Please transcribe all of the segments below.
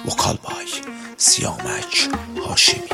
Vokal Bay Siyamək Haşimi.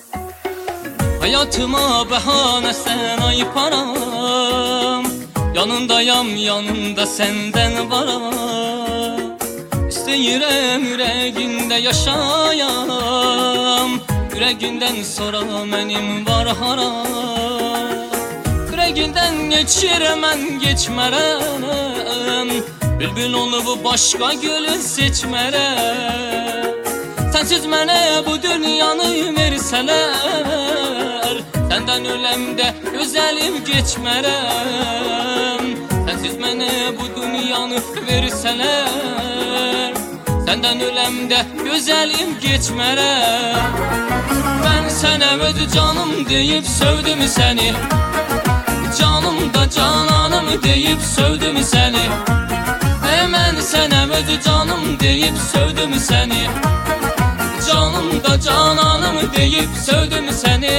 Hayatıma bahane sen ayıparam, yanındayam, yanında senden varam. İsteyirəm yüreğinde yaşayam, yüreğinden sonra benim var haram. Yüreğinden geçiremem geçmerem, bülbül olup başka gülü seçmerem. Sensiz mənə bu dünyanı versələr, səndən öləmdə gözəlim geçmərəm. Sensiz mənə bu dünyanı versələr, səndən öləmdə gözəlim geçmərəm. Mən sənə öz canım deyib sövdüm səni, canım da cananım deyib sövdüm səni. Mən sənə öz canım deyib sövdüm səni, canım da cananım deyib sövdüm səni.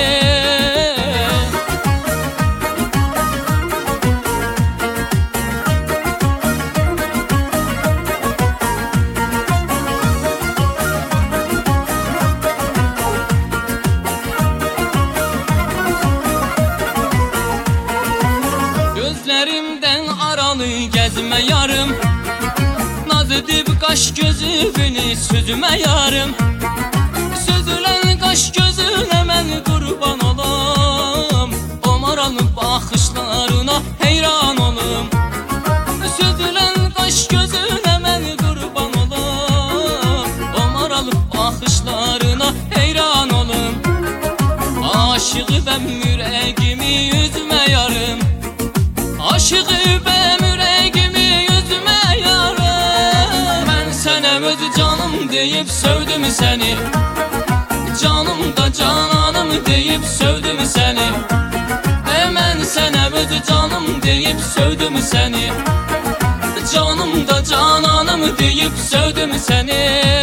Gözlerimden aralı gezme yarım, naz edip kaş gözünü süzme yarım. Süzülen kaş gözüne mən kurban olam, o maralı bakışlarına heyran olum. Süzülen kaş gözüne mən kurban olam, o maralı bakışlarına heyran olum. Aşığı ben yüreğimi yüzme yarım, aşığı ben yüreğimi yüzme yarım. Ben sənə öz canım deyib sövdüm səni, canım da cananım deyib sövdüm səni. Mən sənə öz canım deyib sövdüm səni, canım da cananım deyib sövdüm səni.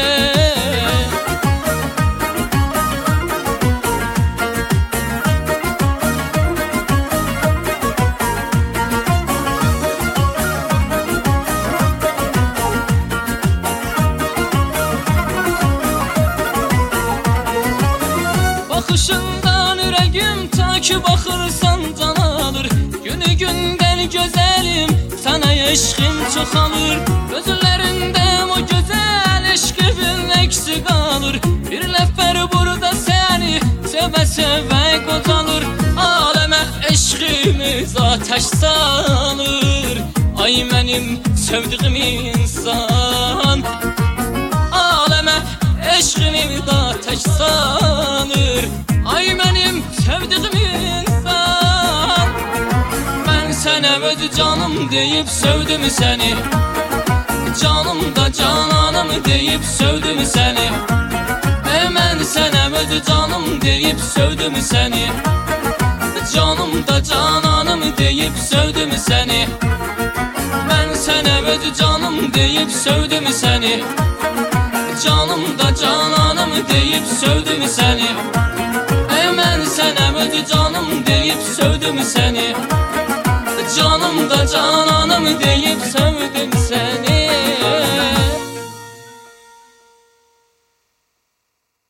Bakışından yüreğim ta ki bakırsan can alır. Günü günden güzelim sana eşkim çoxalır. Gözlerinde o güzel eşkimin eksik kalır. Bir nefer burada seni seve seve qocalır. Aleme eşkimiz ateş salır, ay benim sevdiğim insan. Aleme eşkimiz ateş salır, ay benim sevdiğim insan. Ben sənə öz canım deyib sövdüm səni, canım da cananım deyib sövdüm səni. Mən sənə öz canım deyib sövdüm səni, canım da cananım deyib sövdüm səni. Mən sənə öz canım deyib sövdüm səni, canım da cananım deyib sövdüm səni. Mən sənə öz canım deyib sövdüm səni,